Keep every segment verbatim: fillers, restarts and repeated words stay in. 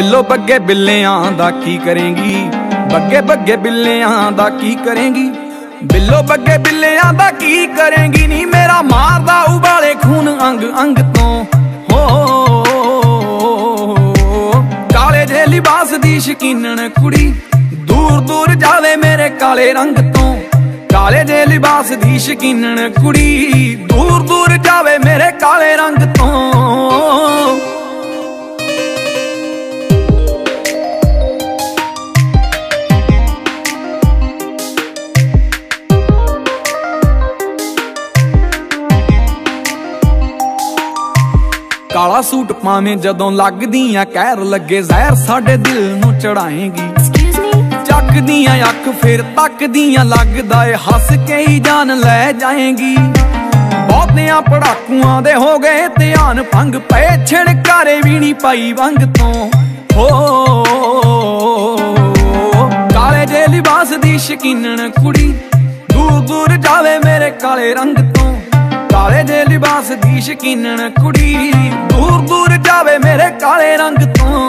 ਬਿੱਲੋ ਬੱਗੇ ਬਿੱਲਿਆਂ ਦਾ ਕੀ ਕਰੇਂਗੀ, ਬੱਗੇ ਬੱਗੇ ਬਿੱਲਿਆਂ ਦਾ ਕੀ ਕਰੇਂਗੀ, ਬਿੱਲੋ ਬੱਗੇ ਬਿੱਲਿਆਂ ਦਾ ਕੀ ਕਰੇਂਗੀ ਨੀ ਮੇਰਾ ਮਾਰਦਾ ਉਬਾਲੇ ਖੂਨ ਅੰਗ ਅੰਗ ਤੋਂ। ਹੋ ਕਾਲੇ ਜੇ ਲਿਬਾਸ ਦੀ ਸ਼ਕੀਨਣ ਕੁੜੀ ਦੂਰ ਦੂਰ ਜਾਵੇ ਮੇਰੇ ਕਾਲੇ ਰੰਗ ਤੋਂ। ਕਾਲੇ ਜੇ ਲਿਬਾਸ ਦੀ ਸ਼ਕੀਨਣ ਕੁੜੀ ਦੂਰ ਦੂਰ ਜਾਵੇ ਮੇਰੇ ਕਾਲੇ ਰੰਗ ਤੋਂ। ਕਾਲਾ ਸੂਟ ਪਾਵੇਂ ਜਦੋਂ ਲੱਗਦੀਆਂ ਕਹਿਰ ਲੱਗੇ ਜ਼ਹਿਰ ਸਾਡੇ ਦਿਲ ਨੂੰ ਚੜਾਏਂਗੀ। ਚੱਕਦੀਆਂ ਅੱਖ ਫਿਰ ਤੱਕਦੀਆਂ ਲੱਗਦਾ ਏ ਹੱਸ ਕੇ ਹੀ ਜਾਨ ਲੈ ਜਾਏਂਗੀ। ਬਹੁਤਿਆਂ ਪੜਾਕੂਆਂ ਦੇ ਹੋ ਗਏ ਧਿਆਨ ਭੰਗ ਪਏ ਛਿੜਕਾਰੇ ਵੀ ਨੀ ਪਾਈ ਵੰਗ ਤੋਂ। ਹੋ ਕਾਲੇ ਜੇ ਲਿਬਾਸ ਦੀ ਸ਼ਕੀਨਣ ਕੁੜੀ ਦੂਰ ਦੂਰ ਜਾਵੇ ਮੇਰੇ ਕਾਲੇ ਰੰਗ ਤੋਂ। ਕਾਲੇ ਜੇ ਲਿਬਾਸ ਦੀ ਸ਼ਕੀਨਣ ਕੁੜੀ ਦੂਰ ਦੂਰ ਜਾਵੇ ਮੇਰੇ ਕਾਲੇ ਰੰਗ ਤੋਂ।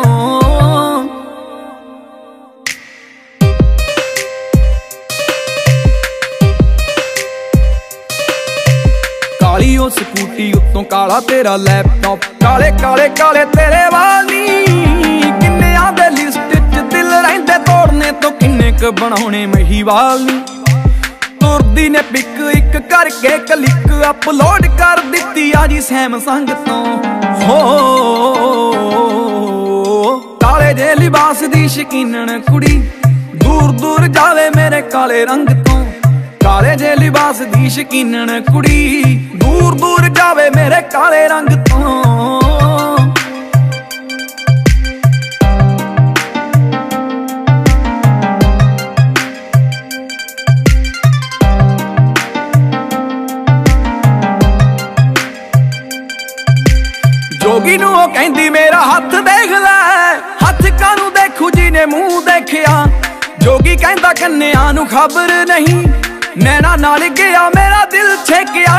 ਕਾਲੀ ਉਹ ਸਕੂਟੀ ਉੱਤੋਂ ਕਾਲਾ ਤੇਰਾ ਲੈਪਟਾਪ, ਕਾਲੇ ਕਾਲੇ ਕਾਲੇ ਤੇਰੇ ਵਾਲ ਨੀ। ਕਿੰਨਿਆਂ ਦੇ ਲਿਸਟ ਚ ਦਿਲ ਰਹਿੰਦੇ ਤੋੜਨੇ ਤੋਂ ਕਿੰਨੇ ਕ ਬਣਾਉਣੇ ਮਹੀਵਾਲ ਨੀ। ਤੁਰਦੀ ਨੇ ਪਿਕ ਇੱਕ ਕਰਕੇ ਕਲਿੱਕ ਅਪਲੋਡ ਕਰ ਦਿੱਤੀ ਆ ਜੀ ਸੈਮਸੰਗ ਤੋਂ। ਹੋ ਕਾਲੇ ਜੇ ਲਿਬਾਸ ਦੀ ਸ਼ਕੀਨਣ ਕੁੜੀ ਦੂਰ ਦੂਰ ਜਾਵੇ ਮੇਰੇ ਕਾਲੇ ਰੰਗ ਤੋਂ। ਕਾਲੇ ਜੇ ਲਿਬਾਸ ਦੀ ਸ਼ਕੀਨਣ ਕੁੜੀ ਦੂਰ ਦੂਰ ਜਾਵੇ ਮੇਰੇ ਕਾਲੇ ਰੰਗ ਤੋਂ। ਜੋਗੀ ਨੂੰ ਉਹ ਕਹਿੰਦੀ ਮੇਰਾ ਹੱਥ ਦੇਖ ਲੈ, ਹੱਥ ਕਾਨੂੰ ਦੇਖੂ ਜੀ ਨੇ ਮੂੰਹ ਦੇਖਿਆ। ਜੋਗੀ ਕਹਿੰਦਾ ਕੰਨਿਆਂ ਨੂੰ ਖਬਰ ਨਹੀਂ, ਨੈਣਾ ਨਾਲ ਗਿਆ ਮੇਰਾ ਦਿਲ ਛੇਕਿਆ।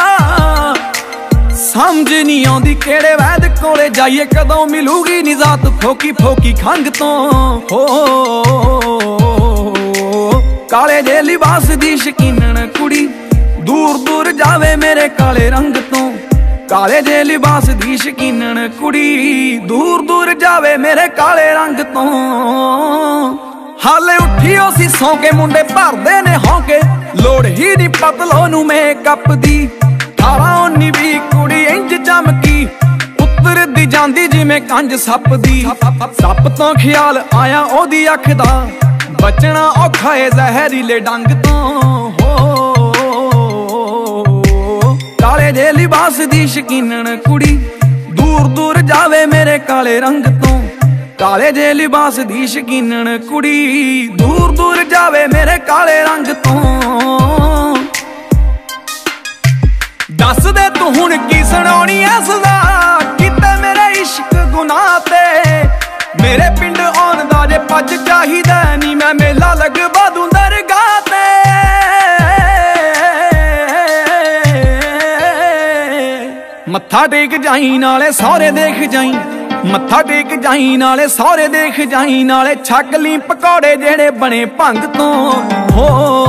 ਸਮਝ ਨਹੀਂ ਆਉਂਦੀ ਕਿਹੜੇ ਵੈਦ ਕੋਲੇ ਜਾਈਏ, ਕਦੋਂ ਮਿਲੂਗੀ ਨਿਜ਼ਾਤ ਫੋਕੀ ਫੋਕੀ ਖੰਗ ਤੋਂ। ਹੋ ਕਾਲੇ ਜੇ ਲਿਬਾਸ ਦੀ ਸ਼ਕੀਨਣ ਕੁੜੀ ਦੂਰ ਦੂਰ ਜਾਵੇ ਮੇਰੇ ਕਾਲੇ ਰੰਗ ਤੋਂ। ਕਾਲੇ ਜੇ ਲਿਬਾਸ ਦੀ ਸ਼ਕੀਨਣ ਕੁੜੀ ਦੂਰ ਦੂਰ ਜਾਵੇ ਮੇਰੇ ਕਾਲੇ ਰੰਗ ਤੋਂ। ਹਾਲੇ ਉੱਠੀ ਉਹ ਸੀ ਸੌਂ ਕੇ ਮੁੰਡੇ ਭਰਦੇ ਨੇ ਹੌਂਕੇ, ਲੋੜ ਹੀ ਨੀ ਪਤਲੋ ਨੂੰ ਮੇਕਅਪ ਦੀ। ਅਠਾਰਾਂ ਉੱਨੀ ਵੀਹ ਕੁੜੀ ਇੰਜ ਚਮਕੀ, ਉਤਰਦੀ ਜਾਂਦੀ ਜਿਵੇਂ ਕੰਜ ਸੱਪ ਦੀ। ਸੱਪ ਤੋਂ ਖਿਆਲ ਆਇਆ ਉਹਦੀ ਅੱਖ ਦਾ, ਬਚਣਾ ਔਖਾ ਏ ਜ਼ਹਿਰੀਲੇ ਡੰਗ ਤੋਂ। ਹੋ ਕਾਲੇ ਜੇ ਲਿਬਾਸ ਦੀ ਸ਼ਕੀਨਣ ਕੁੜੀ ਦੂਰ ਦੂਰ ਜਾਵੇ ਮੇਰੇ ਕਾਲੇ ਰੰਗ ਤੋਂ। ਕਾਲੇ ਜੇ ਲਿਬਾਸ ਦੀ ਸ਼ਕੀਨਣ ਕੁੜੀ ਦੂਰ ਦੂਰ ਜਾਵੇ ਮੇਰੇ ਕਾਲੇ ਰੰਗ ਤੋਂ। ਦੱਸ ਦੇ ਤੂੰ ਹੁਣ ਕੀ ਸੁਣਾਉਣੀ ਐ ਸਜ਼ਾ, ਕਿਤੇ ਮੇਰੇ ਇਸ਼ਕ ਗੁਨਾਹ ਤੇ। ਮੇਰੇ ਪਿੰਡ ਆਉਣ ਦਾ ਜੇ ਪੱਜ ਚਾਹੀਦਾ ਨੀ, ਮੈਂ ਮੇਲਾ ਲਗਵਾ ਦੂੰ ਦਰਗਾਹ ਤੇ। ਮੱਥਾ ਟੇਕ ਜਾਈ ਨਾਲੇ ਸਹੁਰੇ ਦੇਖ ਜਾਈ, ਮੱਥਾ ਟੇਕ ਜਾਈ ਨਾਲੇ ਸਹੁਰੇ ਦੇਖ ਜਾਈ, ਨਾਲੇ ਛਕ ਲਈ ਪਕੌੜੇ ਜਿਹੜੇ ਬਣੇ ਭੰਗ ਤੋਂ। ਹੋ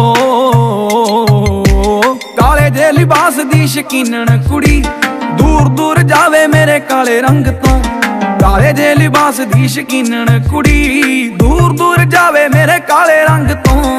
ਕਾਲੇ ਜੇ ਲਿਬਾਸ ਦੀ ਸ਼ਕੀਨਣ ਕੁੜੀ ਦੂਰ ਦੂਰ ਜਾਵੇ ਮੇਰੇ ਕਾਲੇ ਰੰਗ ਤੋਂ। ਕਾਲੇ ਜੇ ਲਿਬਾਸ ਦੀ ਸ਼ਕੀਨਣ ਕੁੜੀ ਦੂਰ ਦੂਰ ਜਾਵੇ ਮੇਰੇ ਕਾਲੇ ਰੰਗ ਤੋਂ।